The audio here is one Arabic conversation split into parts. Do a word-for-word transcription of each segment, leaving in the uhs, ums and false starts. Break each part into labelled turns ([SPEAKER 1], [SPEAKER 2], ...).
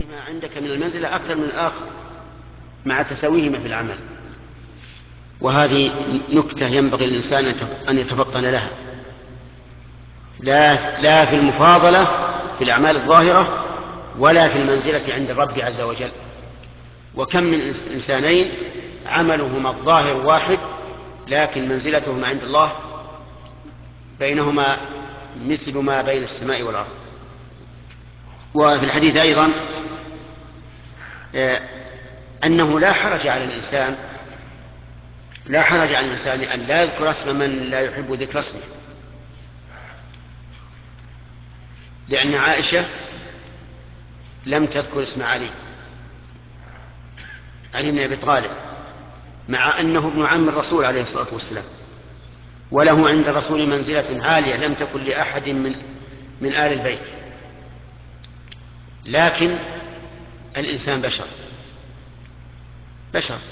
[SPEAKER 1] أحدهما عندك من المنزلة أكثر من الآخر مع تساويهما في العمل، وهذه نكتة ينبغي الإنسان أن يتفطن لها، لا, لا في المفاضلة في الأعمال الظاهرة ولا في المنزلة عند الرب عز وجل. وكم من إنسانين عملهما الظاهر واحد لكن منزلتهما عند الله بينهما مثل ما بين السماء والأرض. وفي الحديث أيضا أنه لا حرج على الإنسان لا حرج على الإنسان أن لا يذكر اسم من لا يحب ذكر اسمه، لأن عائشة لم تذكر اسم علي علي بن أبي طالب مع أنه ابن عم الرسول عليه الصلاة والسلام، وله عند الرسول منزلة عالية لم تكن لأحد من من آل البيت، لكن الإنسان بشر بشر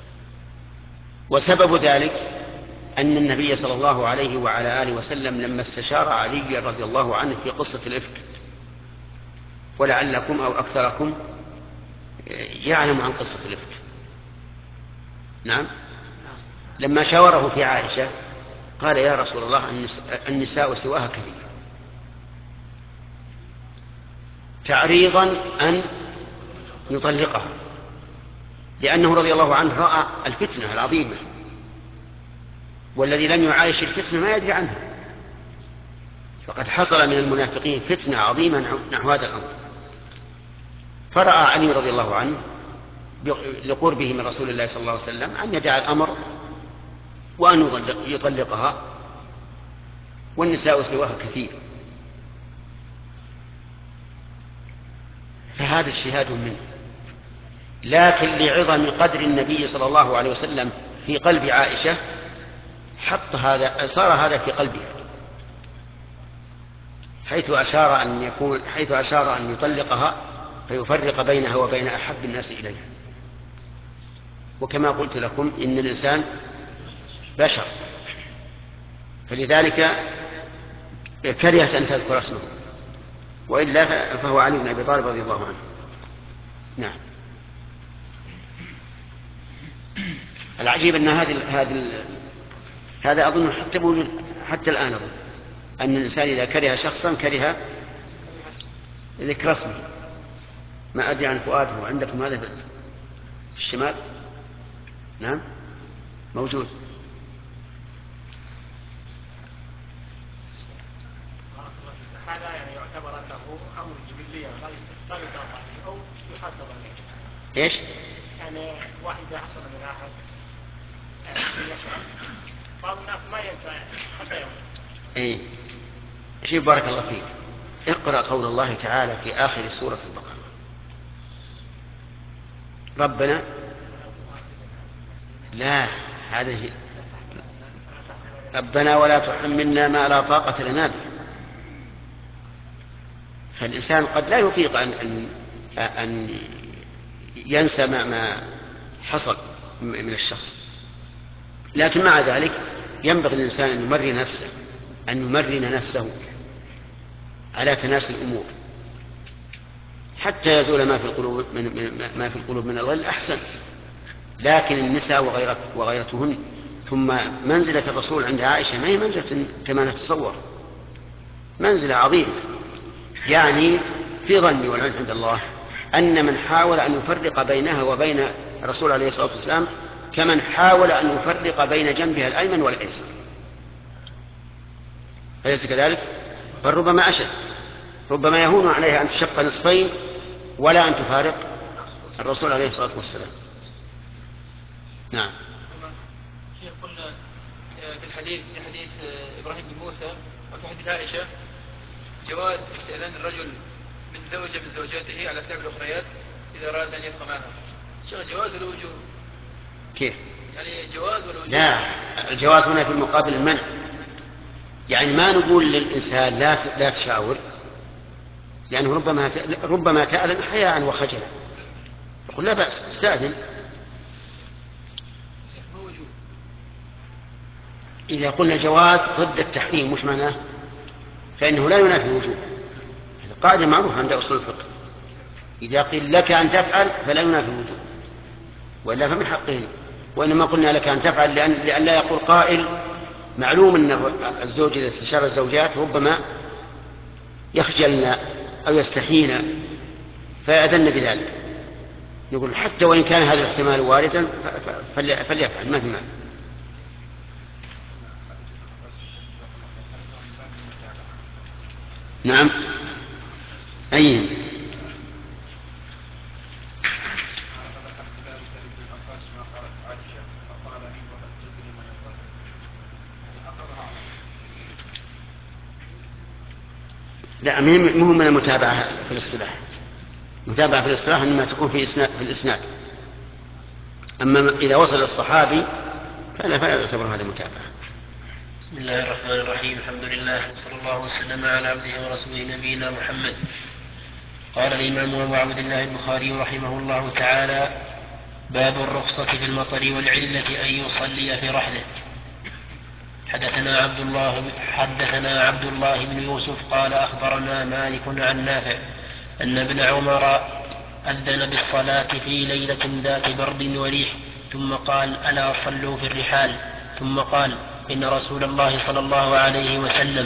[SPEAKER 1] وسبب ذلك أن النبي صلى الله عليه وعلى آله وسلم لما استشار علي رضي الله عنه في قصة الإفك، ولعلكم أو أكثركم يعلم عن قصة الإفك. نعم، لما شاوره في عائشة قال يا رسول الله النساء سواها كثير، تعريضا أن يطلقها، لأنه رضي الله عنه رأى الفتنة العظيمة، والذي لم يعايش الفتنة ما يدري عنها، فقد حصل من المنافقين فتنة عظيمة نحو هذا الأمر. فرأى علي رضي الله عنه لقربه من رسول الله صلى الله عليه وسلم أن يدع الأمر وأن يطلقها، والنساء سواها كثير. فهذا اجتهاد منه، لكن لعظم قدر النبي صلى الله عليه وسلم في قلب عائشة حط هذا صار هذا في قلبها، حيث أشار أن يكون حيث أشار أن يطلقها فيفرق بينها وبين أحب الناس إليها. وكما قلت لكم إن الإنسان بشر، فلذلك كرهت أن تذكر اسمه، وإلا فهو علي بن أبي طالب رضي الله عنه. نعم. العجيب أن هذه هذه هذا أظن حتى حتى الآن أظن أن الإنسان إذا كره شخصا كره ذكر اسمه. ما أدري عن فؤاده، عندكم هذا في الشمال؟ نعم موجود.
[SPEAKER 2] هذا يعني يعتبر أنه أمر جبلي لا يدافع عنه أو يحاسب عليه.
[SPEAKER 1] إيش؟
[SPEAKER 2] يعني واحد إذا حصل من أحد بعض الناس ما ينسى حتى يوم.
[SPEAKER 1] إيه شيء. بارك الله فيك. اقرأ قول الله تعالى في آخر سورة البقرة: ربنا لا هذه ربنا ولا تحملنا ما لا طاقة لنا به. فالإنسان قد لا يطيق أن أن أن ينسى ما ما حصل من الشخص، لكن مع ذلك ينبغي الإنسان أن يمرن نفسه أن يمرن نفسه على تناسي الأمور حتى يزول ما في القلوب من ما في القلوب من الغل أحسن. لكن النساء وغيرتهن، ثم منزلة الرسول عند عائشة ما هي منزلة كما نتصور، منزلة عظيمة. يعني في ظني والعلم عند الله أن من حاول أن يفرق بينها وبين الرسول عليه الصلاة والسلام كمن حاول أن يفرق بين جنبها الأيمن والأيسر، أليس كذلك؟ بل ربما أشد، ربما يهون عليها أن تشق نصفين ولا أن تفارق الرسول عليه الصلاة والسلام. نعم.
[SPEAKER 3] قلنا في الحديث في حديث إبراهيم بن موسى وفي حديث عائشة جواز استئذان الرجل من زوجة من زوجاته على سائر الأخريات إذا أراد أن يبقى معها. جواز ولا وجوب؟
[SPEAKER 1] كيف؟
[SPEAKER 3] يعني جواز ولا وجوب؟
[SPEAKER 1] لا، الجواز هنا في المقابل المنع. يعني ما نقول للإنسان لا لا تشاور، لأنه ربما ربما تأذن حياء وخجلا، يقول لا بأس استأذن. إذا قلنا جواز ضد التحريم مش معناه، فإنه لا ينافي الوجوب. هذه قاعدة معروفة عند أصول الفقه. إذا قيل لك أن تفعل فلا ينافي الوجوب، وإلا فمن حقهم. وإنما قلنا لك أن تفعل لأن, لأن لا يقول قائل معلوم أن الزوج إذا استشار الزوجات ربما يخجلن أو يستحين فيأذن بذلك، يقول حتى وإن كان هذا الاحتمال واردا فليفعل ما في معنى. نعم. أي لا مهم من المتابعة في الاصطلاح. متابعة في الاصطلاح إنما تكون في إسناد في الإسناد، أما إذا وصل الصحابي فلا فلا يعتبر هذا متابعة.
[SPEAKER 4] بسم الله الرحمن الرحيم. الحمد لله وصلى الله وسلم على عبده ورسوله نبينا محمد. قال الإمام أبو عبد الله البخاري رحمه الله تعالى: باب الرخصة في المطر والعلة أن يصلي في رحله. حدثنا عبد الله حدثنا عبد الله بن يوسف قال أخبرنا مالك عن نافع أن ابن عمر أذن بالصلاة في ليلة ذات برد وريح ثم قال: ألا صلوا في الرحال. ثم قال: إن رسول الله صلى الله عليه وسلم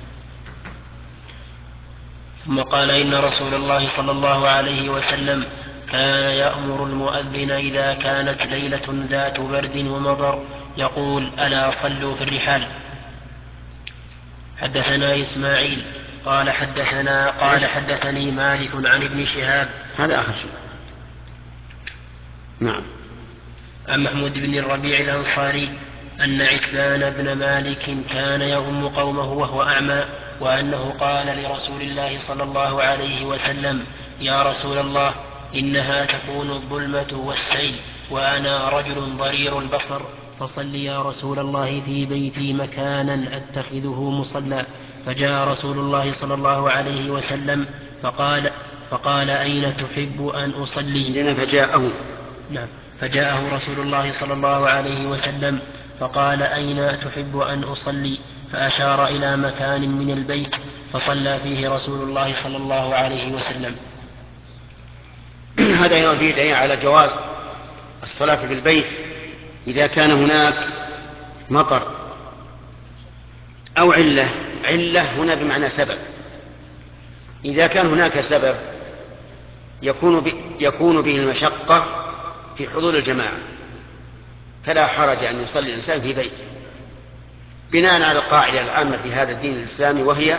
[SPEAKER 4] ثم قال إن رسول الله صلى الله عليه وسلم كان يأمر المؤذن إذا كانت ليلة ذات برد ومطر يقول: ألا صلوا في الرحال. حدثنا إسماعيل قال حدثنا قال حدثني مالك عن ابن شهاب.
[SPEAKER 1] هذا آخر شيء. نعم.
[SPEAKER 4] عن محمود بن الربيع الأنصاري أن عتبان بن مالك كان يؤم قومه وهو أعمى، وأنه قال لرسول الله صلى الله عليه وسلم: يا رسول الله، إنها تكون الظلمة والسيل وأنا رجل ضرير البصر، فصل يا رسول الله في بيتي مكانا أتخذه مصلى. فجاء رسول الله صلى الله عليه وسلم فقال فقال أين تحب أن أصلي؟
[SPEAKER 1] فجاءه
[SPEAKER 4] نعم فجاءه رسول الله صلى الله عليه وسلم فقال: أين تحب أن أصلي؟ فأشار إلى مكان من البيت فصلى فيه رسول الله صلى الله عليه وسلم.
[SPEAKER 1] هذا يفيد على جواز الصلاة في البيت إذا كان هناك مطر أو علة. علة هنا بمعنى سبب. إذا كان هناك سبب يكون, يكون به المشقة في حضور الجماعة فلا حرج أن يصلي الإنسان في بيته، بناء على القاعدة العامة في هذا الدين الإسلامي، وهي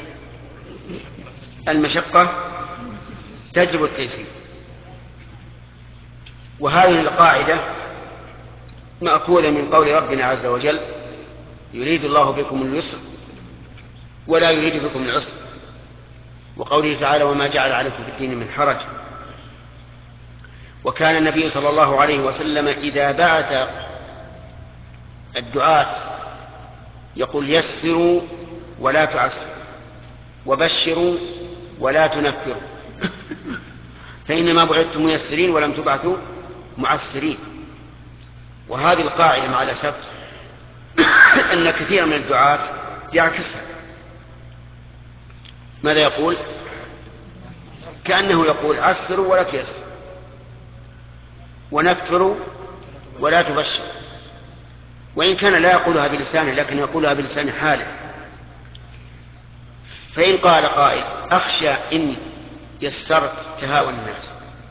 [SPEAKER 1] المشقة تجلب التيسير. وهذه القاعدة مأخوذة من قول ربنا عز وجل: يريد الله بكم اليسر ولا يريد بكم العسر، وقوله تعالى: وما جعل عليكم في الدين من حرج. وكان النبي صلى الله عليه وسلم إذا بعث الدعاة يقول: يسروا ولا تعسروا، وبشروا ولا تنفروا، فإنما بعثتم ميسرين ولم تبعثوا معسرين. وهذه القاعدة مع الأسف أن كثير من الدعاة يعكسها. ماذا يقول؟ كأنه يقول: عسروا ولا تيسروا، ونفروا ولا تبشر، وإن كان لا يقولها بلسانه لكن يقولها بلسان حاله. فإن قال قائل: أخشى إن يسرت تهاون الناس،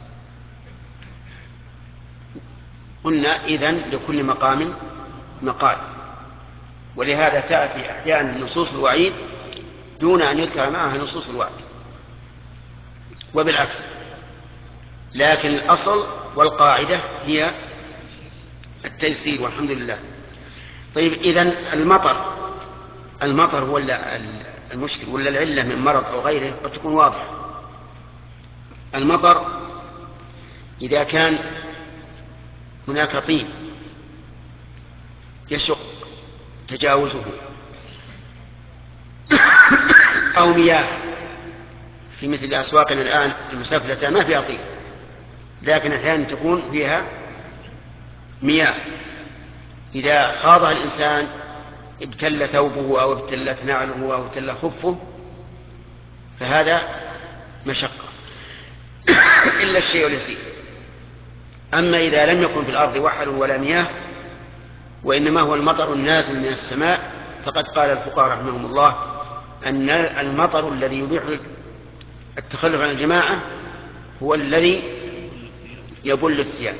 [SPEAKER 1] قلنا إذن لكل مقام مقال، ولهذا تأتي أحيانا نصوص الوعيد دون أن يذكر معها نصوص الوعد، وبالعكس. لكن الأصل والقاعدة هي التيسير، والحمد لله. طيب، إذن المطر المطر هو المشكل، ولا العلة من مرض أو غيره قد تكون واضحة. المطر إذا كان هناك طين يشق تجاوزه أو مياه، في مثل أسواقنا الآن المسافلة ما فيها طين، لكن أحيانا تكون فيها مياه، إذا خاضها الإنسان ابتل ثوبه أو ابتلت نعله أو ابتل خفه، فهذا مشقة. إلا الشيء اليسير. أما إذا لم يكن في الأرض وحل ولا مياه وإنما هو المطر النازل من السماء، فقد قال الفقهاء رحمهم الله أن المطر الذي يبيح التخلف عن الجماعة هو الذي يبل الثياب.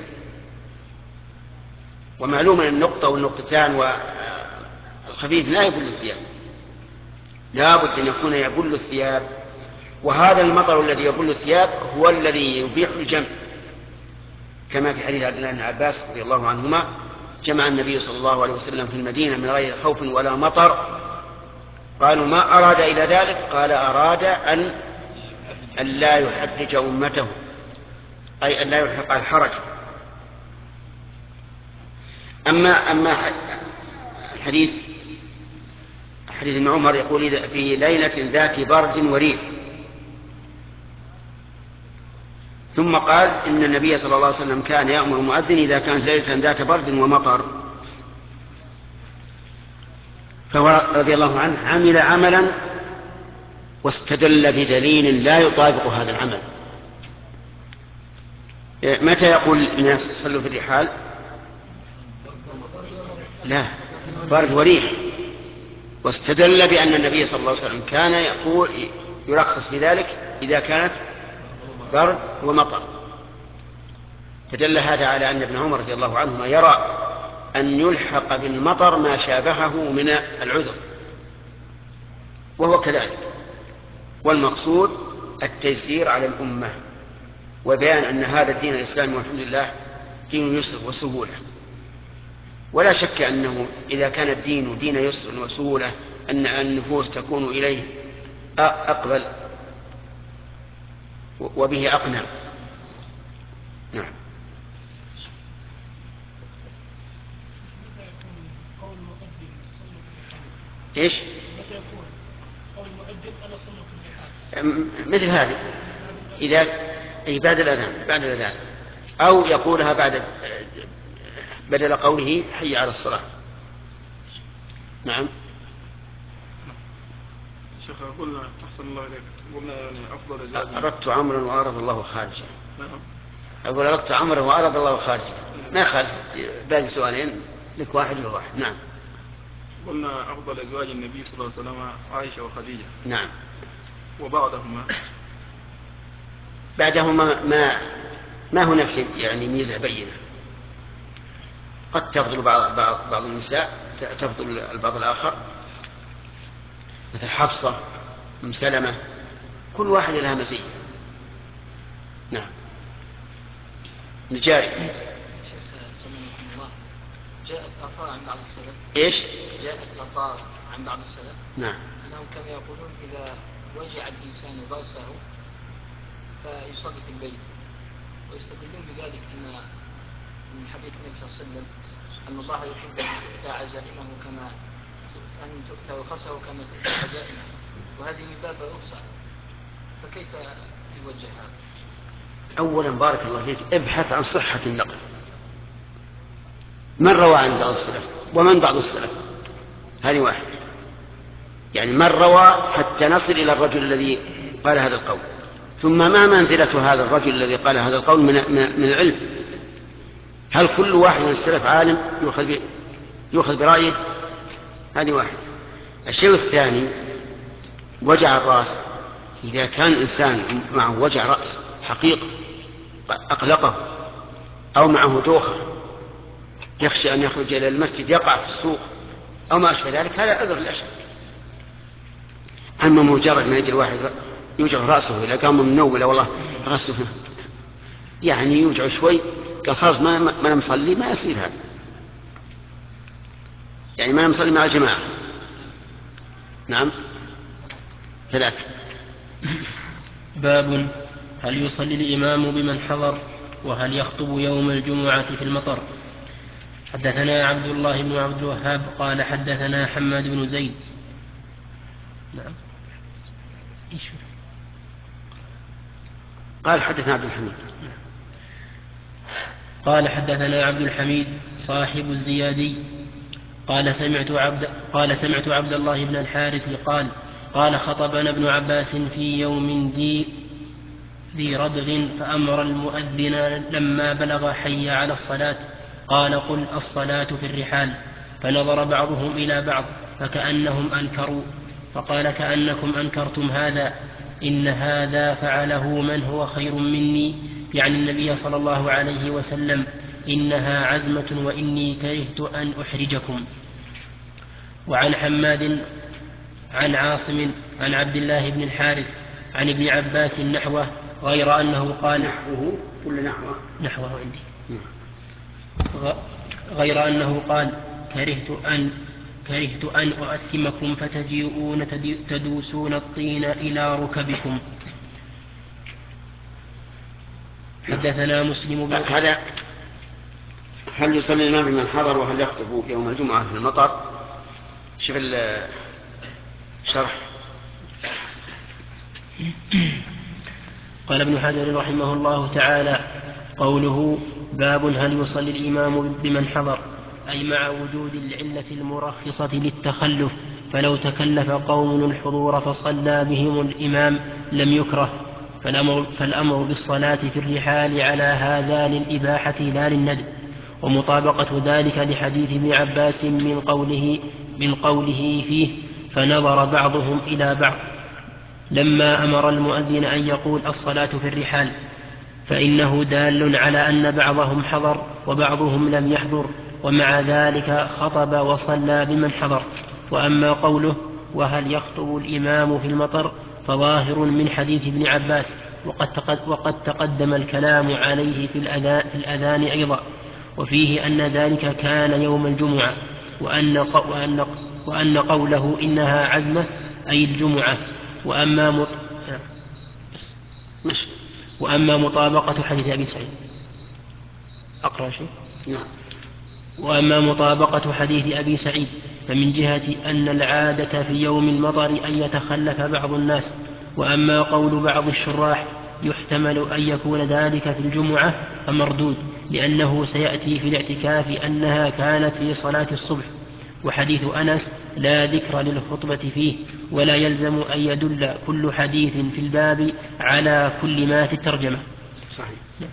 [SPEAKER 1] ومعلوم أن النقطة والنقطتان والخفيف لا يبل الثياب، لا بد أن يكون يبل الثياب. وهذا المطر الذي يبل الثياب هو الذي يبيح الجمع، كما في حديث عبد الله بن عباس رضي الله عنهما: جمع النبي صلى الله عليه وسلم في المدينة من غير خوف ولا مطر. قالوا: ما أراد إلى ذلك؟ قال: أراد أن أن لا يحرج أمته، أي أن لا يلحق الحرج. أما أما الحديث حديث ابن عمر يقول: في ليلة ذات برد وريح. ثم قال: إن النبي صلى الله عليه وسلم كان يأمر المؤذن إذا كانت ليلة ذات برد ومطر. فهو رضي الله عنه عمل عملا واستدل بدليل لا يطابق هذا العمل. متى يقول الناس صلوا في الرحال؟ لا، برد وريح. واستدل بأن النبي صلى الله عليه وسلم كان يقول يرخص بذلك إذا كانت برد ومطر. فدل هذا على أن ابن عمر رضي الله عنهما يرى أن يلحق بالمطر ما شابهه من العذر، وهو كذلك. والمقصود التيسير على الأمة، وبيان أن هذا الدين الإسلامي والحمد لله دين يسر وسهولة. ولا شك أنه إذا كان الدين دين يسر وسهولة أن النفوس تكون إليه أقبل وبه أقنع. نعم. إيش؟ مثل هذه إذا أي بعد الأذان بعد الأذان أو يقولها بعد بدل قوله حي على الصلاة. نعم.
[SPEAKER 5] شيخ قلنا أحسن الله إليك، قلنا يعني أفضل زاد.
[SPEAKER 1] أردت عمرا وأراد الله خارجا.
[SPEAKER 5] نعم.
[SPEAKER 1] أقول أردت عمرا وأراد الله خارجا، ما يخالف. باقي سؤالين لك واحد له واحد. نعم.
[SPEAKER 5] قلنا أفضل أزواج النبي صلى الله عليه وسلم عائشة وخديجة.
[SPEAKER 1] نعم.
[SPEAKER 5] وبعدهما
[SPEAKER 1] بعدهما ما ما هناك شيء يعني ميزة بينة. قد تفضل بعض بعض, بعض النساء تفضل البعض الآخر، مثل حفصة أم سلمة، كل واحد لها مزية. نعم. نجاري.
[SPEAKER 3] جاءت آثار عن بعض السلف.
[SPEAKER 1] إيش؟
[SPEAKER 3] جاءت آثار عن بعض السلف.
[SPEAKER 1] نعم.
[SPEAKER 3] أنهم كانوا يقولون إذا وجع الإنسان رأسه فيصلي في البيت، ويستدلون بذلك أن من حديث النبي صلى الله عليه وسلم أن الله يحب أن تؤتى عزائمه كما أن تؤتى رخصه كما تؤتى عزائمه، وهذه من باب الرخصة، فكيف يوجه هذا؟
[SPEAKER 1] أولا بارك الله فيك ابحث عن صحة النقل، من روى عن بعض السلف ومن بعض السلف، هذه واحد. يعني من روى حتى نصل إلى الرجل الذي قال هذا القول، ثم ما منزلة هذا الرجل الذي قال هذا القول من, من العلم. هل كل واحد من السلف عالم يؤخذ يؤخذ برأيه؟ هذه واحد. الشيء الثاني وجع الرأس. إذا كان الإنسان معه وجع رأس حقيقة أقلقه أو معه دوخة يخشى أن يخرج إلى المسجد يقع في السوق أو ما أشبه ذلك، هذا عذر لا شك. أما مجرد ما يجي الواحد يوجع رأسه إذا قام من النوم ولا والله رأسه يعني يوجع شوي قال خلاص ما ما أنا مصلي، ما يصير هذا، يعني ما أنا مصلي مع الجماعة. نعم. ثلاثة.
[SPEAKER 4] باب هل يصلي الإمام بمن حضر، وهل يخطب يوم الجمعة في المطر. حدثنا عبد الله بن عبد الوهاب قال حدثنا حماد بن زيد. نعم.
[SPEAKER 1] قال حدثنا عبد الحميد
[SPEAKER 4] قال حدثنا عبد الحميد صاحب الزيادي قال سمعت عبد قال سمعت عبد الله بن الحارث قال قال خطبنا ابن عباس في يوم ذي ذي ردغ فأمر المؤذن لما بلغ حي على الصلاة قال قل الصلاة في الرحال. فنظر بعضهم إلى بعض فكأنهم أنكروا فقال كأنكم أنكرتم هذا، إن هذا فعله من هو خير مني، يعني النبي صلى الله عليه وسلم، إنها عزمة وإني كرهت أن أحرجكم. وعن حماد عن عاصم عن عبد الله بن الحارث عن ابن عباس نحوه غير أنه قال
[SPEAKER 1] نحوه كل نحوه
[SPEAKER 4] نحوه عندي غير أنه قال كرهت أن كرهت أن أؤثمكم فتجيئون تدوسون الطين إلى ركبكم. حدثنا مسلم بن
[SPEAKER 1] هذا هل يصلي الإمام بمن حضر وهل يخطب يوم الجمعة في المطر؟ شوف الشرح.
[SPEAKER 4] قال ابن حجر رحمه الله تعالى: قوله باب هل يصلي الإمام بمن حضر، أي مع وجود العلة المرخصة للتخلف، فلو تكلف قوم الحضور فصلى بهم الإمام لم يكره، فالأمر, فالأمر بالصلاة في الرحال على هذا للإباحة لا للندب، ومطابقة ذلك لحديث ابن عباس من قوله, من قوله فيه فنظر بعضهم إلى بعض لما أمر المؤذن أن يقول الصلاة في الرحال، فإنه دال على أن بعضهم حضر وبعضهم لم يحضر، ومع ذلك خطب وصلى بمن حضر. وأما قوله وهل يخطب الإمام في المطر فظاهر من حديث ابن عباس، وقد, وقد تقدم الكلام عليه في الأذان, في الأذان أيضا، وفيه أن ذلك كان يوم الجمعة، وأن, وأن, وأن قوله إنها عزمة أي الجمعة. وأما مط... وأما مطابقة حديث أبي سعيد أقرأ شيء؟ وأما مطابقة حديث أبي سعيد فمن جهة أن العادة في يوم المطر أن يتخلف بعض الناس. وأما قول بعض الشراح يحتمل أن يكون ذلك في الجمعة فمردود، لأنه سيأتي في الاعتكاف أنها كانت في صلاة الصبح، وحديث أنس لا ذكر للخطبة فيه، ولا يلزم أن يدل كل حديث في الباب على كل ما في الترجمة.
[SPEAKER 1] صحيح.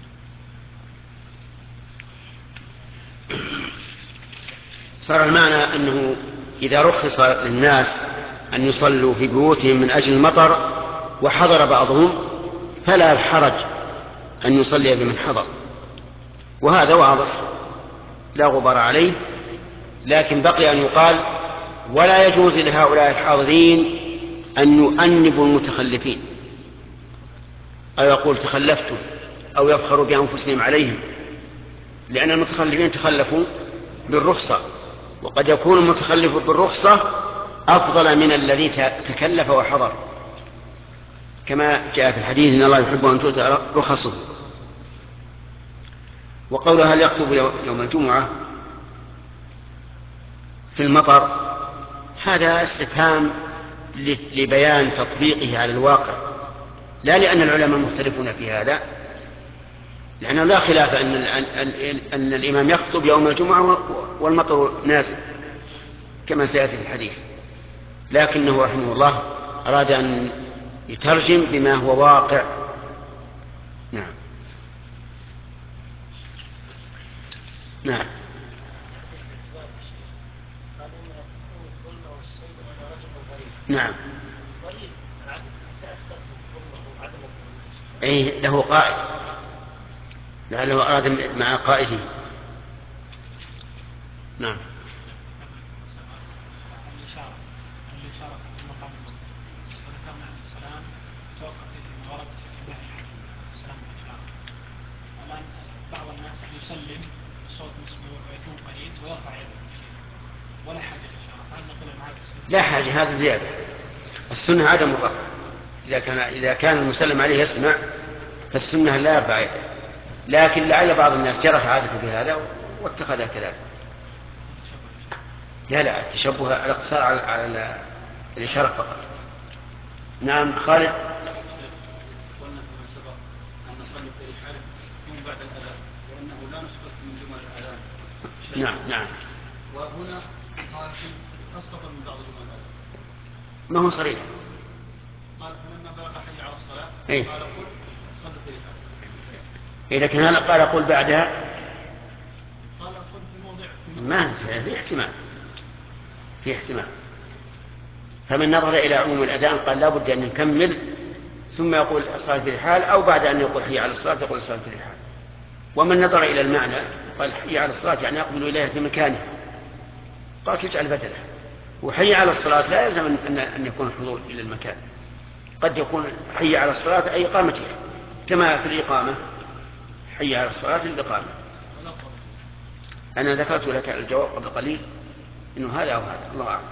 [SPEAKER 1] صار المعنى أنه إذا رخص للناس أن يصلوا في بيوتهم من أجل المطر وحضر بعضهم فلا حرج أن يصلي بمن حضر، وهذا واضح لا غبار عليه. لكن بقي أن يقال ولا يجوز لهؤلاء الحاضرين أن يؤنبوا المتخلفين، أو يقول تخلفتم، أو يفخروا بأنفسهم عليهم، لأن المتخلفين تخلفوا بالرخصة، وقد يكون المتخلف بالرخصة أفضل من الذي تكلف وحضر، كما جاء في الحديث إن الله يحب أن تؤتى رخصه. وقوله هل يخطب يوم الجمعة في المطر هذا استفهام لبيان تطبيقه على الواقع، لا لأن العلماء مختلفون في هذا، لأنه لا خلاف أن, أن الإمام يخطب يوم الجمعة والمطر نازل كما سيأتي في الحديث، لكنه رحمه الله أراد أن يترجم بما هو واقع. نعم نعم نعم أي له قائد، لعله أراد مع قائده. نعم
[SPEAKER 2] بعض الناس يسلم صوت مسموع ويكون قريب ويرفع يده ولا حاجة للإشارة، هل نقول أن هذا
[SPEAKER 1] لا حاجة، هذا زيادة. السنة عدم الرفع، إذا كان إذا كان المسلم عليه يسمع فالسنة لا يرفع يده، لكن لعل بعض الناس جرت عادته بهذا واتخذها كذلك. لا لا التشبه الاقتصار على, على الإشارة فقط. نعم خالد.
[SPEAKER 6] قلنا كما سبق أن نصلي في الحال يوم بعد الأذان، وأنه لا نسقط من جمل الأذان.
[SPEAKER 1] نعم نعم.
[SPEAKER 6] وهنا قال أسقط من بعض جمل الأذان.
[SPEAKER 1] ما هو صريح.
[SPEAKER 6] قال فلما بلغ حي على الصلاة
[SPEAKER 1] إيه؟
[SPEAKER 6] قال قل
[SPEAKER 1] إذا كان هذا قال قل بعدها
[SPEAKER 6] قال قل في موضع
[SPEAKER 1] ما في احتمال في احتمال فمن نظر إلى عموم الأذان قال لا بد أن نكمل ثم يقول الصلاة في الحال، أو بعد أن يقول حي على الصلاة يقول الصلاة في الحال. ومن نظر إلى المعنى قال حي على الصلاة يعني يقبل إليها في مكانها، قال تجعل بدله. وحي على الصلاة لا يلزم أن يكون الحضور إلى المكان، قد يكون حي على الصلاة أي إقامتها، كما في الإقامة حي على الصلاة للإقامة. أنا ذكرت لك الجواب قبل قليل إنه هذا أو هذا، الله أعلم.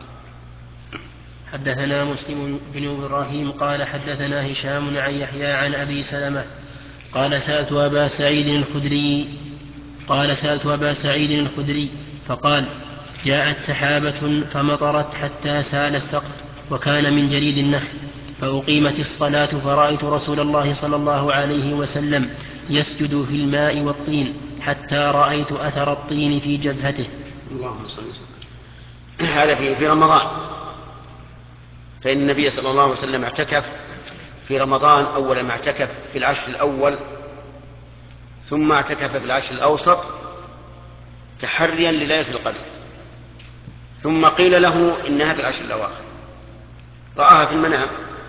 [SPEAKER 4] حدثنا مسلم بن إبراهيم قال حدثنا هشام عن يحيى عن أبي سلمة قال سألت أبا سعيد الخدري قال سألت أبا سعيد الخدري فقال جاءت سحابة فمطرت حتى سال السقف وكان من جليد النخل، فأقيمت الصلاة فرأيت رسول الله صلى الله عليه وسلم يسجد في الماء والطين حتى رأيت أثر الطين في جبهته.
[SPEAKER 1] اللهم صل وسلم. هذا في رمضان، فإن النبي صلى الله عليه وسلم اعتكف في رمضان أول ما اعتكف في العشر الأول، ثم اعتكف في العشر الأوسط تحريا لليلة القدر، ثم قيل له إنها في العشر الأواخر، رآها في المنام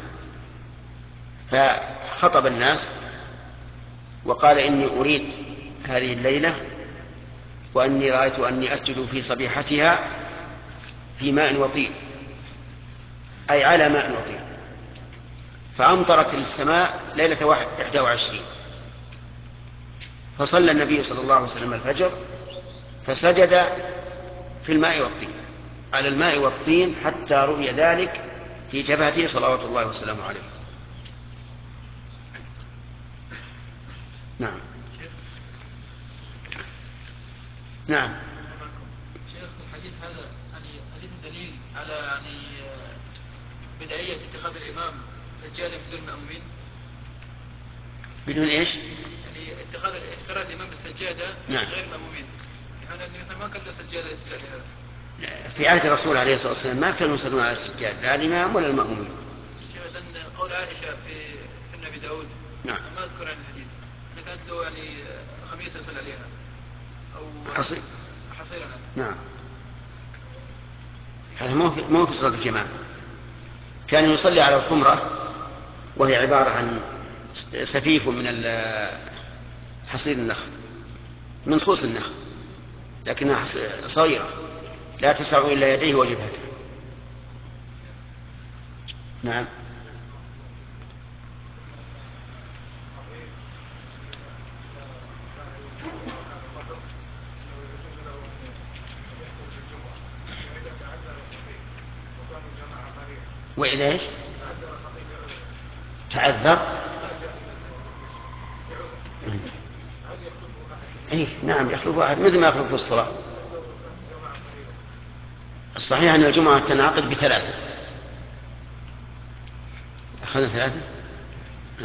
[SPEAKER 1] فخطب الناس وقال إني أريد هذه الليلة وأني رأيت أني أسجد في صبيحتها في ماء وطين، أي على ماء وطين. فأمطرت السماء ليلة واحد وعشرين، فصلى النبي صلى الله عليه وسلم الفجر فسجد في الماء والطين على الماء والطين حتى رؤي ذلك في جبهته صلوات الله وسلامه عليه. نعم نعم.
[SPEAKER 3] شيخ الحديث هذا يعني حديث دليل على يعني بدعية اتخاذ الإمام سجادة بدون مأمومين.
[SPEAKER 1] بدون ايش؟
[SPEAKER 3] يعني اتخاذ انفراد الإمام بالسجادة
[SPEAKER 1] نعم.
[SPEAKER 3] غير مأمومين. يعني النبي ما كان له سجادة يسجد عليها.
[SPEAKER 1] في عهد الرسول عليه الصلاة والسلام ما كانوا يصلون على السجاد لا الإمام ولا المأمومين.
[SPEAKER 3] شيخ قول عائشة في سنة أبي داود
[SPEAKER 1] نعم.
[SPEAKER 3] ما أذكر عن الحديث أنه كانت له يعني خميس يصل عليها أو
[SPEAKER 1] حصير
[SPEAKER 3] حصيرا.
[SPEAKER 1] نعم. هذا مو في مو في صلاة الجماعة، كان يصلي على الخمرة وهي عبارة عن سفيف من حصير النخل من صوص النخل، لكنها صغيرة لا تسع إلا يديه وجبهته. نعم. وإذا إيش؟ تعذر. إيه نعم يخلف واحد مثل ما يخلف في الصلاة. الصحيح أن الجمعة تنعقد بثلاثة. أخذنا ثلاثة؟ نعم.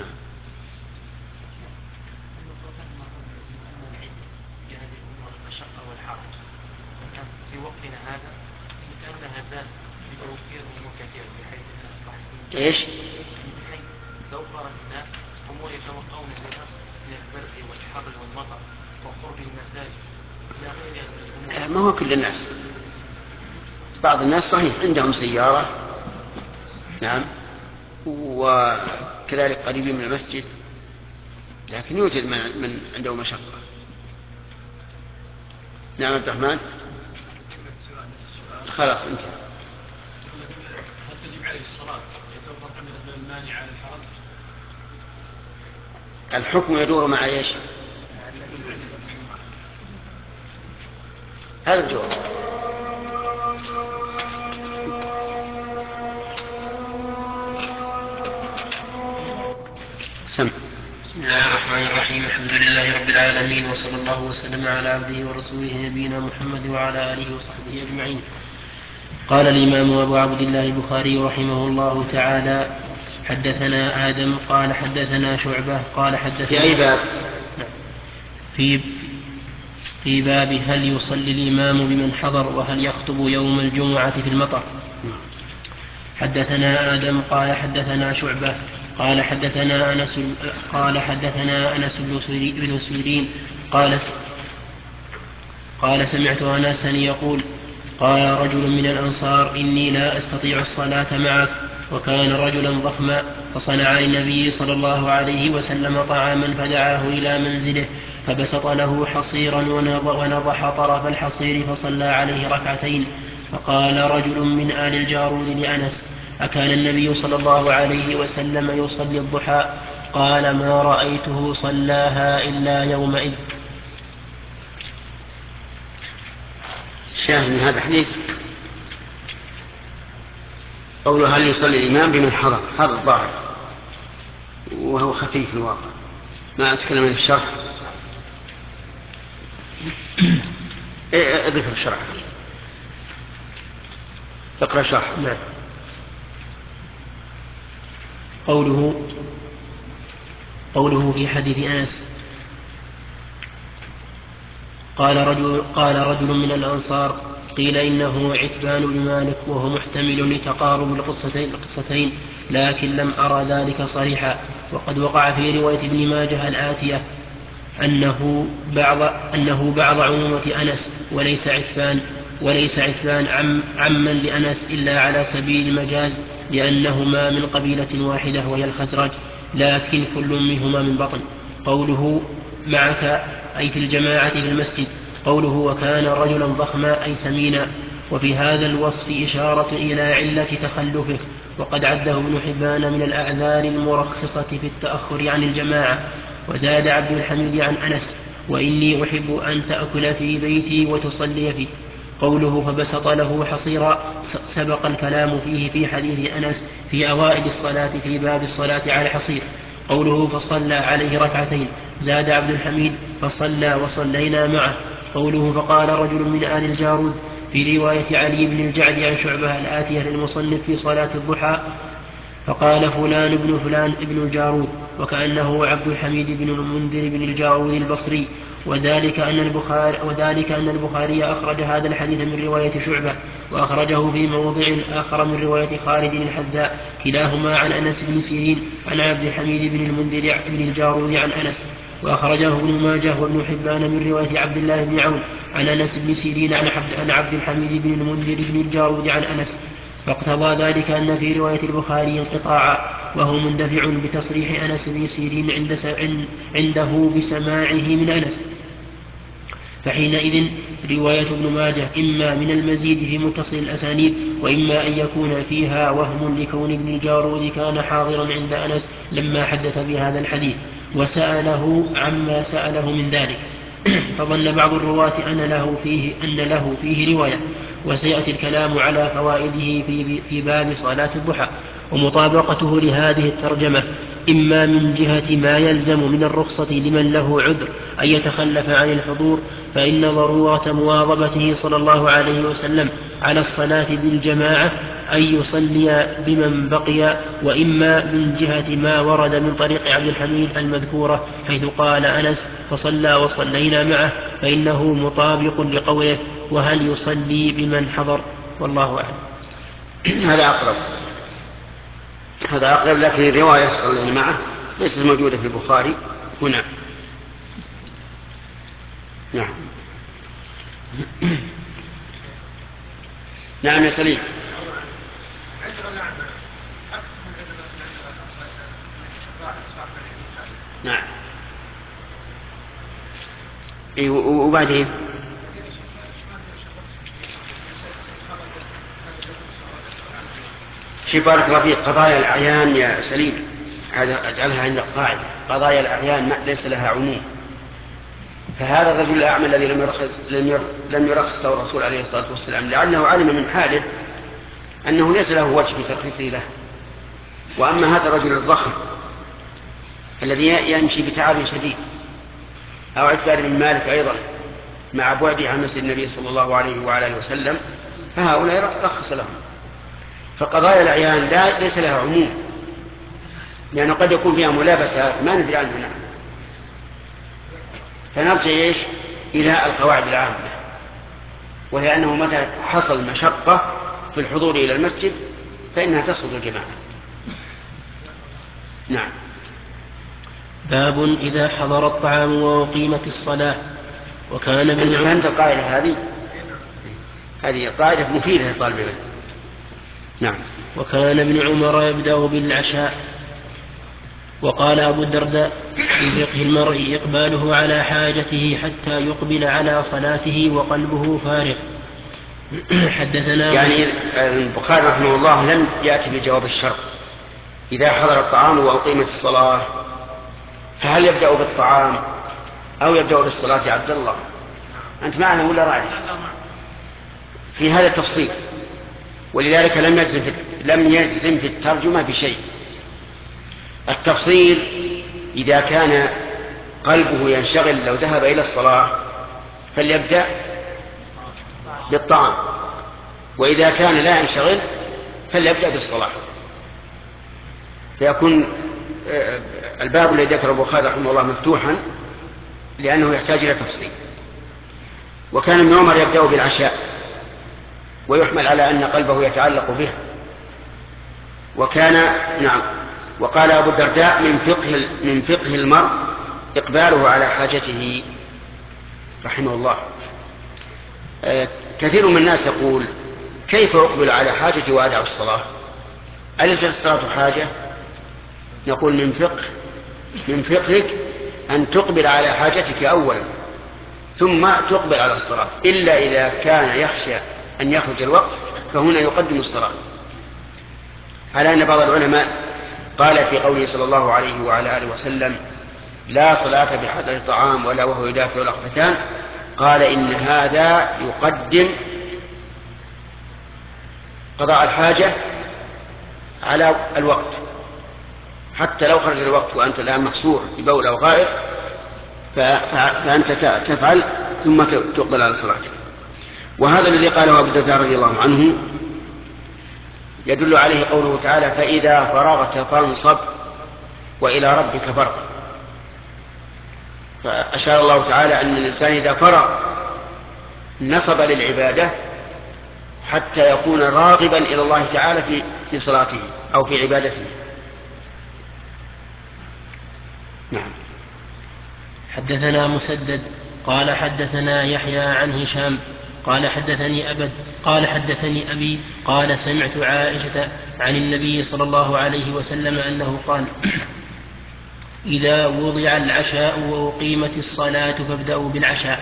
[SPEAKER 7] في وقتنا هذا كأنها زالت بتوفير أمور كثيرة بحيث أنها أصبحت
[SPEAKER 1] إيش؟
[SPEAKER 7] بحيث توفر الناس أمور يتوقعون بها من البرد والحر والمطر وقرب المساجد إلى غيرها من الأمور.
[SPEAKER 1] ما هو كل الناس، بعض الناس صحيح عندهم سيارة نعم وكذلك قريبين من المسجد، لكن يوجد من, من عنده مشقة. نعم عبد الرحمن. خلاص انت.
[SPEAKER 6] هل تجب عليه الصلاة يتوقف عن المانع على الحرم؟
[SPEAKER 1] الحكم يدور مع ايش؟ هذا الجواب. سم.
[SPEAKER 4] بسم الله الرحمن الرحيم. الحمد لله رب العالمين وصلى الله وسلم على عبده ورسوله نبينا محمد وعلى آله وصحبه أجمعين. قال الإمام أبو عبد الله البخاري رحمه الله تعالى حدثنا آدم قال حدثنا شعبة قال حدثنا
[SPEAKER 1] في أي باب؟
[SPEAKER 4] في في باب هل يصلي الإمام بمن حضر وهل يخطب يوم الجمعة في المطر. حدثنا آدم قال حدثنا شعبة قال حدثنا أنس قال حدثنا أنس بن سيرين قال قال سمعت أنسا يقول قال رجل من الأنصار إني لا أستطيع الصلاة معك، وكان رجلا ضخما، فصنع للنبي صلى الله عليه وسلم طعاما فدعاه إلى منزله فبسط له حصيرا ونضح طرف الحصير فصلى عليه ركعتين. فقال رجل من آل الجارود لأنس: أكان النبي صلى الله عليه وسلم يصلي الضحى؟ قال: ما رأيته صلاها إلا يومئذ.
[SPEAKER 1] شاهد من هذا الحديث قوله هل يصلي الإمام بمن حضر، هذا الظاهر وهو خفيف الواقع، ما أتكلم عن الشرح. اذكر الشرح، اقرأ شرح.
[SPEAKER 4] نعم. قوله قوله في حديث أنس قال رجل, قال رجل من الأنصار قيل إنه عتبان بن مالك وهو محتمل لتقارب القصتين, القصتين لكن لم أرى ذلك صريحا. وقد وقع في رواية ابن ماجه الآتية أنه بعض, أنه بعض عمومة أنس وليس عتبان وليس عتبان عم عما لأنس إلا على سبيل المجاز، لأنهما من قبيلة واحدة وهي الخزرج، لكن كل منهما من بطن. قوله معك أي في الجماعة في المسجد. قوله وكان رجلا ضخما أي سمينا. وفي هذا الوصف إشارة إلى علة تخلفه، وقد عده ابن حبان من الأعذار المرخصة في التأخر عن الجماعة. وزاد عبد الحميد عن أنس: وإني أحب أن تأكل في بيتي وتصلي فيه. قوله فبسط له حصيرا سبق الكلام فيه في حديث أنس في أوائل الصلاة في باب الصلاة على الحصير. قوله فصلى عليه ركعتين. زاد عبد الحميد فصلى وصلينا معه. قوله فقال رجل من آل الجارود في رواية علي بن الجعد عن شعبة الآتية للمصنف في صلاة الضحى فقال فلان ابن فلان ابن الجارود، وكأنه عبد الحميد بن المنذر بن الجارود البصري. وذلك أن البخاري, وذلك أن البخاري أخرج هذا الحديث من رواية شعبة، وأخرجه في موضع آخر من رواية خالد الحذاء كلاهما عن أنس بن سيرين عن عبد الحميد بن المنذر بن الجارود عن أنس. وأخرجه ابن ماجه وابن حبان من رواية عبد الله بن عون عن أنس بن سيرين عن عبد الحميد بن المنذر بن الجارود عن أنس. فاقتضى ذلك أن في رواية البخاري انقطاعا، وهو مندفع بتصريح أنس بن سيرين عنده بسماعه من أنس. فحينئذ رواية ابن ماجه إما من المزيد في متصل الأسانيد، وإما أن يكون فيها وهم لكون ابن الجارود كان حاضرا عند أنس لما حدث بهذا الحديث وسأله عما سأله من ذلك. فظن بعض الرواة أن له فيه, أن له فيه رواية، وسيأتي الكلام على فوائده في, في باب صلاة الضحى. ومطابقته لهذه الترجمة إما من جهة ما يلزم من الرخصة لمن له عذر أن يتخلف عن الحضور، فإن ضرورة مواظبته صلى الله عليه وسلم على الصلاة بالجماعة أن يصلي بمن بقي، وإما من جهة ما ورد من طريق عبد الحميد المذكورة حيث قال أنس فصلى وصلينا معه، فإنه مطابق لقوله وهل يصلي بمن حضر. والله أعلم.
[SPEAKER 1] هذا أقرب هذا أقرب لكن الرواية صلينا معه ليست موجودة في البخاري هنا. نعم. نعم يا سليم. نعم. إيه وبعدين في بارك الله فيك قضايا الأعيان يا سليم، هذا أجعلها عندك قاعدة: قضايا الأعيان ليس لها عموم. فهذا الرجل الأعمى الذي لم يرخص لم يرخص له الرسول عليه الصلاة والسلام لأنه علم من حاله أنه ليس له وجه في ترخيصه له. وأما هذا الرجل الضخم الذي يمشي بتعب شديد أو عتبان بن مالك أيضا مع بعده عن مسجد النبي صلى الله عليه وعلى اله وسلم، فهؤلاء رخص لهم. فقضايا الأعيان لا ليس لها عموم، لأنه قد يكون فيها ملابسات ما ندري عنها نحن، فنرجع إيش إلى القواعد العامة، وهي أنه متى حصل مشقة في الحضور إلى المسجد فإنها تسقط الجماعة. نعم.
[SPEAKER 4] باب إذا حضر الطعام وأقيمت الصلاة. وكان
[SPEAKER 1] أنت فهمت القاعدة هذه؟ هذه قاعدة مفيدة لطالب العلم. نعم.
[SPEAKER 4] وكان ابن عمر يبدأ بالعشاء. وقال أبو الدرداء في فقه المرء إقباله على حاجته حتى يقبل على صلاته وقلبه فارغ. حدثنا
[SPEAKER 1] يعني البخاري رحمه الله لم يأتي بجواب الشرط. إذا حضر الطعام وأقيمت الصلاة فهل يبدأ بالطعام أو يبدأ بالصلاة يا عبد الله؟ أنت معنا ولا رايح؟ في هذا التفصيل، ولذلك لم يجزم في لم يجزم في الترجمة بشيء. التفصيل إذا كان قلبه ينشغل لو ذهب إلى الصلاة فليبدأ بالطعام، وإذا كان لا ينشغل فليبدأ بالصلاة، فيكون الباب الذي ذكره البخاري رحمه الله مفتوحا لأنه يحتاج إلى تفصيل. وكان ابن عمر يبدأ بالعشاء ويحمل على أن قلبه يتعلق به. وكان نعم. وقال أبو الدرداء من فقه من فقه المرء إقباله على حاجته رحمه الله. آه كثير من الناس يقول كيف أقبل على حاجتي وأدع الصلاة؟ أليس الصلاة حاجة؟ نقول من فقه من فقهك أن تقبل على حاجتك أولا ثم تقبل على الصلاة، إلا إذا كان يخشى أن يخرج الوقت فهنا يقدم الصلاة. على أن بعض العلماء قال في قوله صلى الله عليه وعلى آله وسلم لا صلاة بحضر طعام ولا وهو يدافع الأخفتان، قال إن هذا يقدم قضاء الحاجة على الوقت، حتى لو خرج الوقت وأنت الآن محصور ببول أو غائط فأنت تفعل ثم تقبل على صلاتك. وهذا الذي قاله أبو الدرداء رضي الله عنه يدل عليه قوله تعالى فإذا فرغت فانصب وإلى ربك فارغب. فأشار الله تعالى أن الإنسان إذا فرغ نصب للعبادة حتى يكون راغبا إلى الله تعالى في في صلاته أو في عبادته. نعم.
[SPEAKER 4] حدثنا مسدد قال حدثنا يحيى عن هشام قال حدثني أبد قال حدثني أبي قال سمعت عائشة عن النبي صلى الله عليه وسلم أنه قال إذا وضع العشاء وأقيمت الصلاة فابدأوا بالعشاء.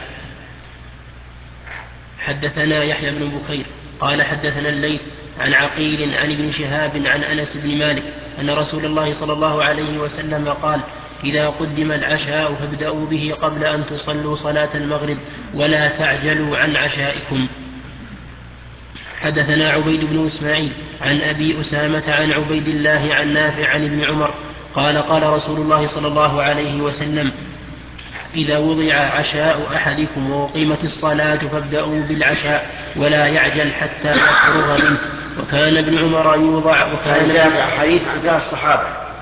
[SPEAKER 4] حدثنا يحيى بن بكير قال حدثنا الليث عن عقيل عن ابن شهاب عن أنس بن مالك أن رسول الله صلى الله عليه وسلم قال إذا قدم العشاء فابدأوا به قبل أن تصلوا صلاة المغرب ولا تعجلوا عن عشائكم. حدثنا عبيد بن إسماعيل عن أبي أسامة عن عبيد الله عن نافع عن ابن عمر قال قال رسول الله صلى الله عليه وسلم إذا وضع عشاء أحدكم وقيمت الصلاة فابدأوا بالعشاء ولا يعجل حتى يفرغ منه. وكان ابن عمر يوضع وكان
[SPEAKER 1] هذا حديث عن ثلاث الصحابة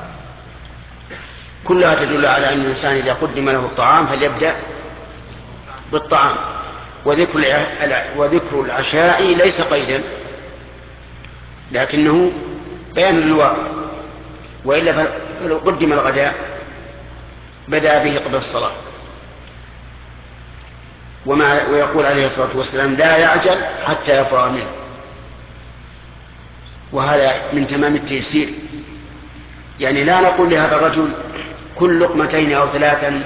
[SPEAKER 1] كلها تدل على أن الإنسان إذا قدم له الطعام فليبدأ بالطعام، وذكر وذكر العشاء ليس قيدا لكنه بيان للواقع، وإلا فلو قدم الغداء بدأ به قبل الصلاة. وما ويقول عليه الصلاة والسلام لا يعجل حتى يفرغ منه، وهذا من تمام التيسير. يعني لا نقول لهذا الرجل كل لقمتين أو ثلاثا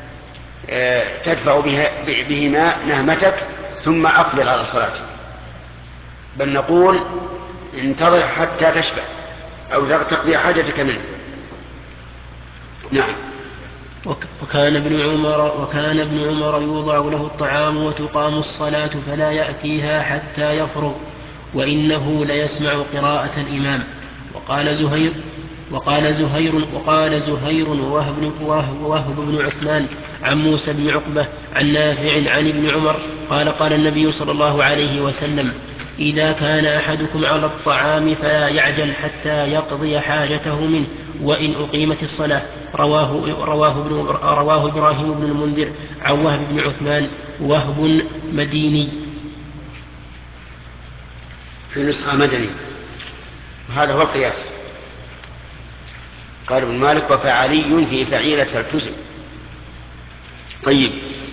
[SPEAKER 1] تدفع بهما نهمتك ثم أقبل على صلاتك، بل نقول انتظر حتى تشبع أو تقضي حاجتك منه. نعم.
[SPEAKER 4] وكان ابن عمر وكان ابن عمر يوضع له الطعام وتقام الصلاة فلا يأتيها حتى يفرغ وإنه ليسمع قراءة الإمام. وقال زهير وقال زهير وقال زهير وهب, وهب بن عثمان عن موسى بن عقبة عن نافع عن ابن عمر قال قال النبي صلى الله عليه وسلم إذا كان أحدكم على الطعام فلا يعجل حتى يقضي حاجته منه وإن أقيمت الصلاة. رواه, رواه, ابن رواه إبراهيم بن المنذر عن وهب بن عثمان وهب مديني
[SPEAKER 1] في نسخة مدني، وهذا هو القياس. قال ابن مالك: وفعلي في فعيلة الحزن. طيب،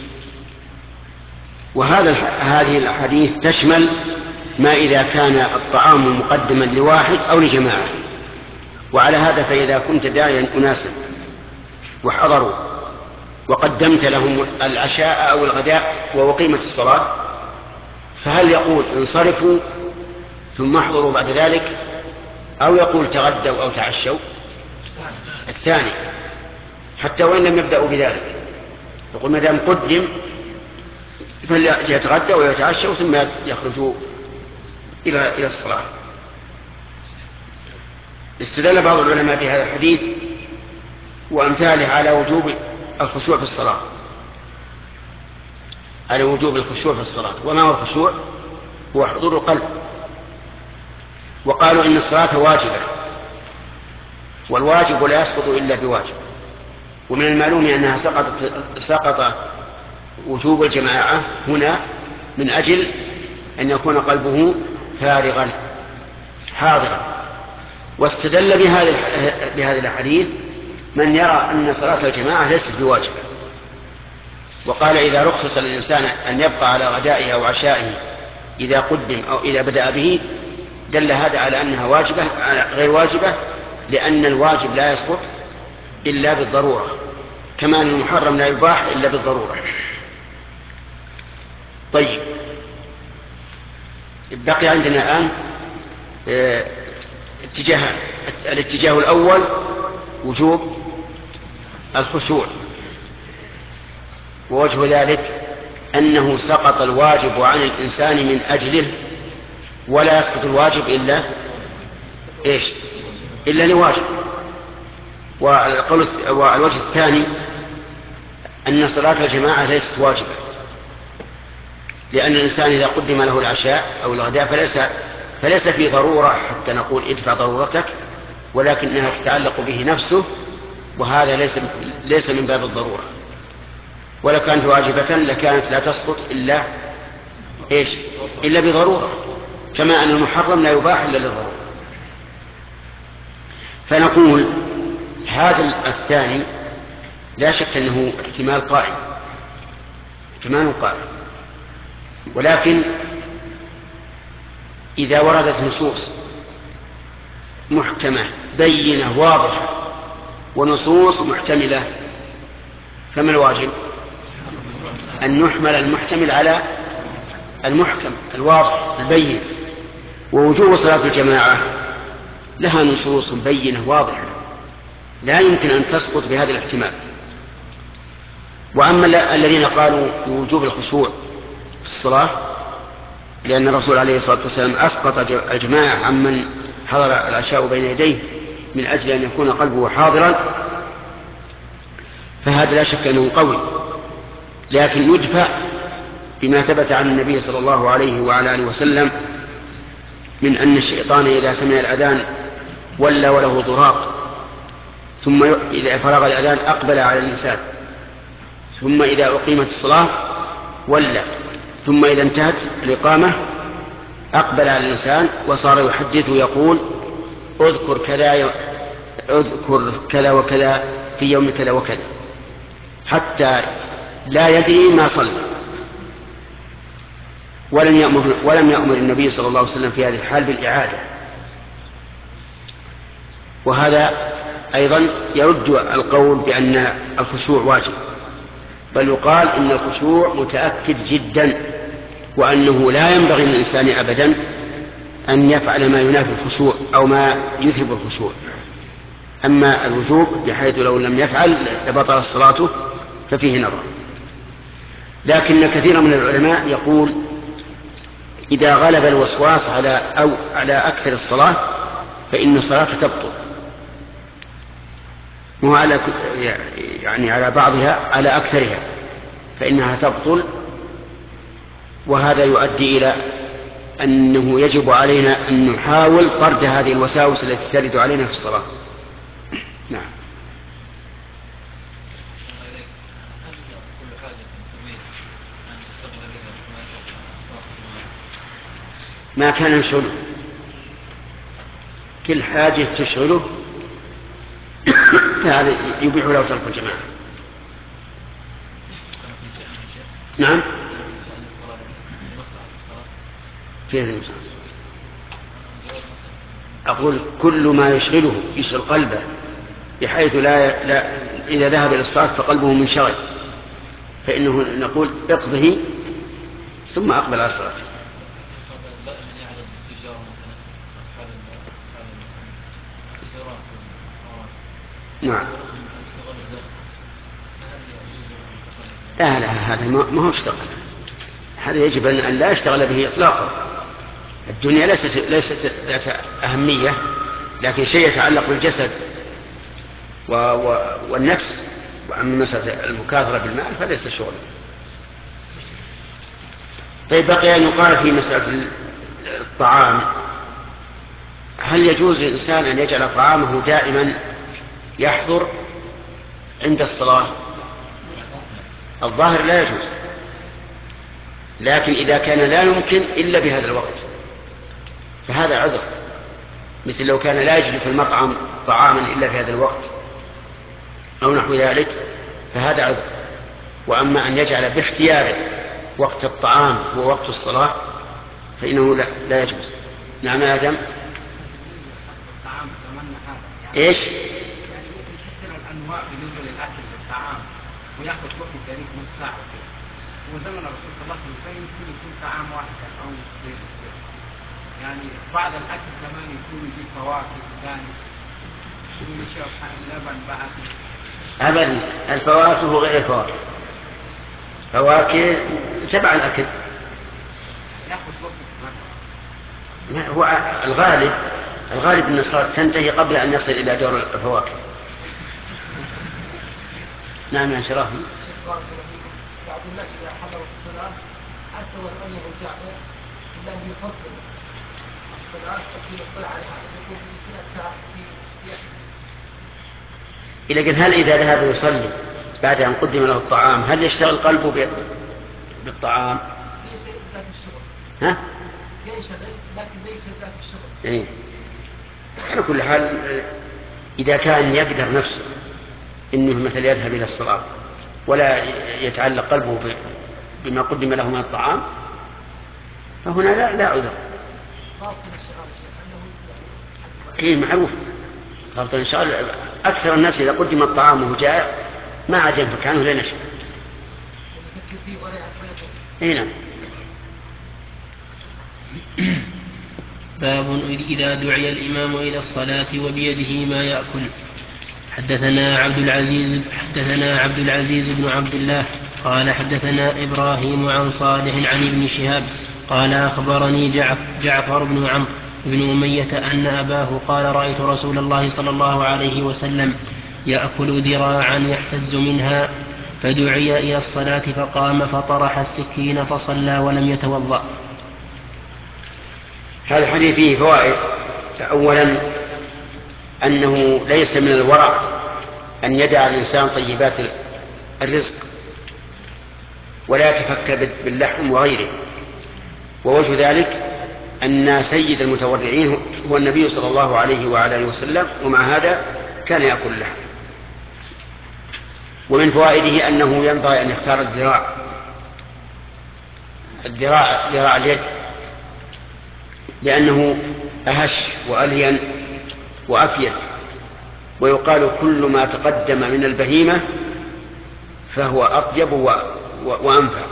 [SPEAKER 1] وهذا هذه الحديث تشمل ما إذا كان الطعام مقدما لواحد أو لجماعة. وعلى هذا فإذا كنت داعيا أناسا وحضروا وقدمت لهم العشاء أو الغداء وأقيمت الصلاة، فهل يقول انصرفوا ثم احضروا بعد ذلك، أو يقول تغدوا أو تعشوا؟ الثاني، حتى وإن لم يبدأوا بذلك، يقول ما دام قدم فليتغدوا ويتعشوا ثم يخرجوا إلى إلى الصلاة. استدل بعض العلماء بهذا الحديث وأمثاله على وجوب الخشوع في الصلاة، على وجوب الخشوع في الصلاة. وما هو الخشوع؟ هو حضور القلب. وقالوا إن الصلاة واجبة، والواجب لا يسقط إلا بواجب. ومن المعلوم أنها سقط سقط وجوب الجماعة هنا من أجل أن يكون قلبه فارغا حاضرا. واستدل بهذا بهذا الحديث من يرى أن صلاة الجماعة ليست بواجبة، وقال إذا رخص للإنسان أن يبقى على غدائه أو عشائه إذا قدم أو إذا بدأ به، دل هذا على أنها واجبة غير واجبة، لأن الواجب لا يسقط إلا بالضرورة، كما أن المحرم لا يباح إلا بالضرورة. طيب، بقي عندنا الآن اتجاهان. الاتجاه الأول وجوب الخشوع، ووجه ذلك أنه سقط الواجب عن الإنسان من أجله، ولا يسقط الواجب إلا إيش؟ إلا لواجب. والوجه الثاني أن صلاة الجماعة ليست واجبة، لأن الإنسان إذا قدم له العشاء أو الغداء فليس فليس في ضرورة حتى نقول ادفع ضرورتك، ولكنها تتعلق به نفسه، وهذا ليس ليس من باب الضرورة. ولو كانت واجبة لكانت لا تسقط إلا إيش؟ إلا بضرورة، كما أن المحرم لا يباح إلا للضرورة. فنقول هذا الثاني لا شك أنه احتمال قائم، احتمال قائم، ولكن إذا وردت نصوص محكمة بينة واضحة ونصوص محتملة، فما الواجب؟ أن نحمل المحتمل على المحكم الواضح البين. ووجوب صلاة الجماعة لها نصوص بينة واضحة لا يمكن أن تسقط بهذا الاحتمال. وأما الذين قالوا بوجوب الخشوع في الصلاة لأن الرسول عليه الصلاة والسلام أسقط الجماعة عمن حضر العشاء بين يديه من أجل أن يكون قلبه حاضرا، فهذا لا شك أنه قوي، لكن يدفع بما ثبت عن النبي صلى الله عليه وعلى آله وسلم من أن الشيطان إذا سمع الأذان ولى وله ضراط، ثم إذا فرغ الأذان أقبل على الإنسان، ثم إذا أقيمت الصلاة ولى، ثم إذا انتهت الإقامة أقبل على الإنسان وصار يحدث ويقول اذكر كذا اذكر كذا وكذا في يوم كذا وكذا، حتى لا يدري ما صلى. ولم يأمر, ولم يأمر النبي صلى الله عليه وسلم في هذه الحال بالإعادة. وهذا أيضا يرد القول بأن الخشوع واجب، بل يقال إن الخشوع متأكد جدا، وأنه لا ينبغي للإنسان أبدا أن يفعل ما ينافي الخشوع أو ما يذهب الخشوع. أما الوجوب بحيث لو لم يفعل لبطل صلاته ففيه نظر. لكن كثير من العلماء يقول إذا غلب الوسواس على أو على أكثر الصلاة فإن الصلاة تبطل، مو على يعني على بعضها، على أكثرها فإنها تبطل. وهذا يؤدي إلى أنه يجب علينا أن نحاول طرد هذه الوساوس التي ترد علينا في الصلاة. نعم. ما كان يشغله، كل حاجة تشغله فهذا يبيح له ترك الجماعة. نعم كيف الإنسان؟ أقول كل ما يشغله يشغل قلبه بحيث لا, لا إذا ذهب إلى الصلاة فقلبه منشغل، فإنه نقول اقضه ثم أقبل على الصلاة. نعم لا لا هذا ما هو اشتغل، هذا يجب أن لا يشتغل به إطلاقا. الدنيا ليست ليست ذات أهمية، لكن شيء يتعلق بالجسد و و والنفس، وأما مسألة المكاثرة بالمال فليس شغل. طيب بقي أن يقال في مسألة الطعام، هل يجوز للإنسان أن يجعل طعامه دائما يحضر عند الصلاة؟ الظاهر لا يجوز، لكن إذا كان لا يمكن إلا بهذا الوقت فهذا عذر، مثل لو كان لا يجد في المطعم طعاما إلا في هذا الوقت أو نحو ذلك فهذا عذر. وأما أن يجعل باختياره وقت الطعام ووقت الصلاة فإنه لا, لا يجوز. نعم يا آدم. إيش؟
[SPEAKER 2] يعني ممكن تكثر الأنواع بالنسبة للأكل والطعام ويأخذ وقت قريب من ساعة كده، وزمن الرسول صلى الله عليه وسلم كان يمكن يكون طعام واحد أو اثنين كده، يعني بعض الأكل كمان يكون فيه فواكه ثاني ونشرب اللبن بعد.
[SPEAKER 1] أبدا الفواكه غير الفواكه، فواكه تبع الأكل.
[SPEAKER 2] يأخذ وقت كمان.
[SPEAKER 1] هو الغالب الغالب أن الصلاة تنتهي قبل أن يصل إلى دور الفواكه. نعم يا شرف.
[SPEAKER 2] بعض الناس إذا حضروا الصلاة حتى ولو أنه جائع إلا أن يفضل الصلاة تقديم الصلاة على حاجة يكون في أذكار
[SPEAKER 1] إذا كان هل إذا ذهب يصلي بعد أن قدم له الطعام هل يشتغل قلبه بالطعام؟
[SPEAKER 2] ليس ذاك الشغل.
[SPEAKER 1] ها؟
[SPEAKER 2] يشتغل لكن ليس ذاك الشغل.
[SPEAKER 1] إيه. على كل حال إذا كان يقدر نفسه إنه مثل يذهب إلى الصلاة ولا يتعلق قلبه بما قدم له من الطعام فهنا لا, لا عذر. إيه معروف طبعا إن شاء الله أكثر الناس إذا قدم الطعام وهو جائع ما عاد ينفك عنه لا نشأ. إيه نعم.
[SPEAKER 4] باب إذا دعي الإمام إلى الصلاة وبيده ما يأكل. حدثنا عبد العزيز حدثنا عبد العزيز بن عبد الله قال حدثنا إبراهيم عن صالح عن ابن شهاب قال أخبرني جعف جعفر بن عمرو بن أمية أن أباه قال رأيت رسول الله صلى الله عليه وسلم يأكل ذراعا يحتز منها فدعي إلى الصلاة فقام فطرح السكين فصلى ولم يتوضأ.
[SPEAKER 1] هذا الحديث فيه فوائد. أولا أنه ليس من الورع أن يدع الإنسان طيبات الرزق ولا يتفكر باللحم وغيره، ووجه ذلك أن سيد المتورعين هو النبي صلى الله عليه وعلى آله وسلم، ومع هذا كان يأكل اللحم. ومن فوائده أنه ينبغي أن يختار الذراع الذراع ذراع اليد لأنه أهش وألين وأفيد، ويقال كل ما تقدم من البهيمة فهو أطيب وأنفع.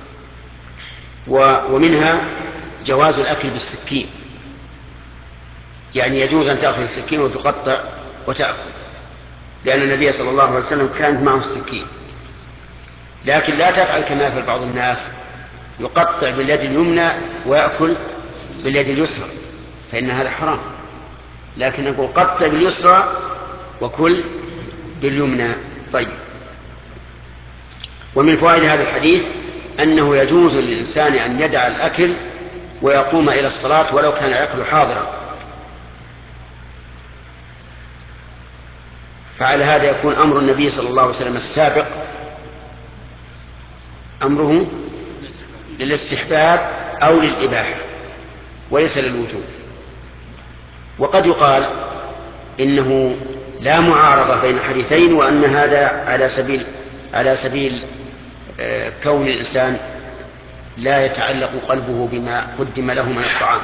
[SPEAKER 1] ومنها جواز الأكل بالسكين، يعني يجوز أن تأخذ السكين وتقطع وتأكل، لأن النبي صلى الله عليه وسلم كانت معه السكين. لكن لا تفعل كما يفعل بعض الناس يقطع باليد اليمنى ويأكل باليد اليسرى، فإن هذا حرام. لكن نقول قطع باليسرى وكل باليمنى. طيب. ومن فوائد هذا الحديث أنه يجوز للإنسان أن يدع الأكل ويقوم إلى الصلاة ولو كان الأكل حاضرا، فعلى هذا يكون أمر النبي صلى الله عليه وسلم السابق أمره للاستحباب أو للإباحة وليس للوجوب. وقد يقال إنه لا معارضة بين حديثين، وأن هذا على سبيل على سبيل كون الإنسان لا يتعلق قلبه بما قدم له من الطعام،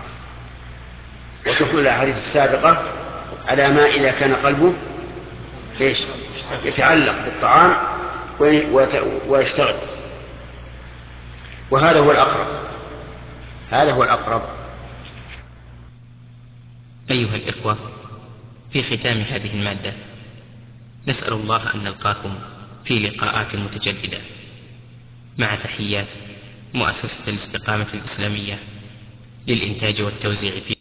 [SPEAKER 1] وتحمل الأحاديث السابقة على ما إذا كان قلبه إيش يتعلق بالطعام ويشتغل، وهذا هو الأقرب هذا هو الأقرب.
[SPEAKER 8] أيها الإخوة، في ختام هذه المادة نسأل الله أن نلقاكم في لقاءات متجددة، مع تحيات مؤسسة الاستقامة الإسلامية للإنتاج والتوزيع في